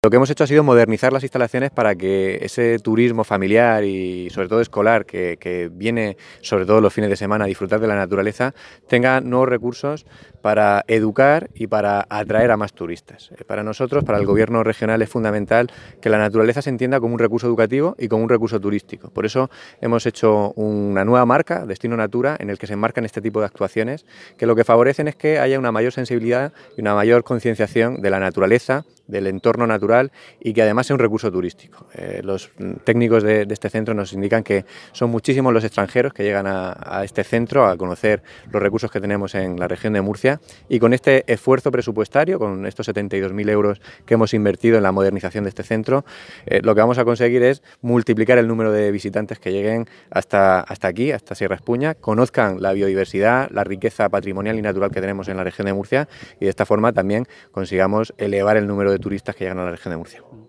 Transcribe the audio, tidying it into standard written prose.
Lo que hemos hecho ha sido modernizar las instalaciones para que ese turismo familiar y sobre todo escolar que viene sobre todo los fines de semana a disfrutar de la naturaleza tenga nuevos recursos para educar y para atraer a más turistas. Para nosotros, para el gobierno regional, es fundamental que la naturaleza se entienda como un recurso educativo y como un recurso turístico. Por eso hemos hecho una nueva marca, Destino Natura, en el que se enmarcan este tipo de actuaciones que lo que favorecen es que haya una mayor sensibilidad y una mayor concienciación de la naturaleza, del entorno natural y que además sea un recurso turístico. Los técnicos de este centro nos indican que son muchísimos los extranjeros que llegan a este centro a conocer los recursos que tenemos en la región de Murcia y con este esfuerzo presupuestario, con estos 72.000 euros que hemos invertido en la modernización de este centro, lo que vamos a conseguir es multiplicar el número de visitantes que lleguen hasta aquí, hasta Sierra Espuña, conozcan la biodiversidad, la riqueza patrimonial y natural que tenemos en la región de Murcia y de esta forma también consigamos elevar el número de turistas que llegan a la región de Murcia.